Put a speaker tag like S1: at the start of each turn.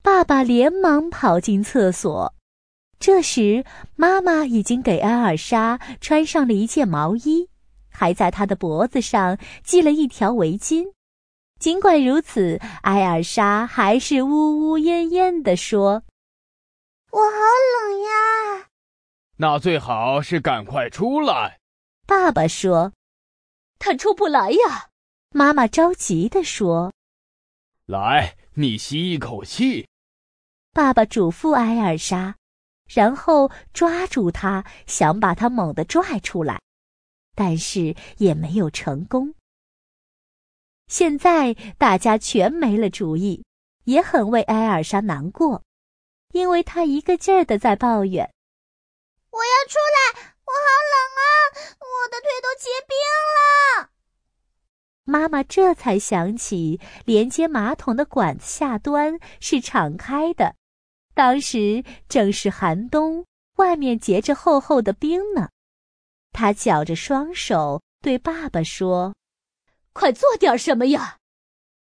S1: 爸爸连忙跑进厕所。这时，妈妈已经给埃尔莎穿上了一件毛衣，还在她的脖子上系了一条围巾。尽管如此，埃尔莎还是呜呜咽咽地说：“
S2: 我好冷呀。”
S3: 那最好是赶快出来。
S1: 爸爸说：“
S4: 他出不来呀。”
S1: 妈妈着急地说：“
S3: 来，你吸一口气。”
S1: 爸爸嘱咐埃尔莎，然后抓住他，想把他猛地拽出来，但是也没有成功。现在大家全没了主意，也很为埃尔莎难过，因为她一个劲儿地在抱怨：“
S2: 我要出来，我好冷啊，我的腿都结冰了。”
S1: 妈妈这才想起连接马桶的管子下端是敞开的，当时正是寒冬，外面结着厚厚的冰呢。她绞着双手对爸爸说：“
S4: 快做点什么呀！”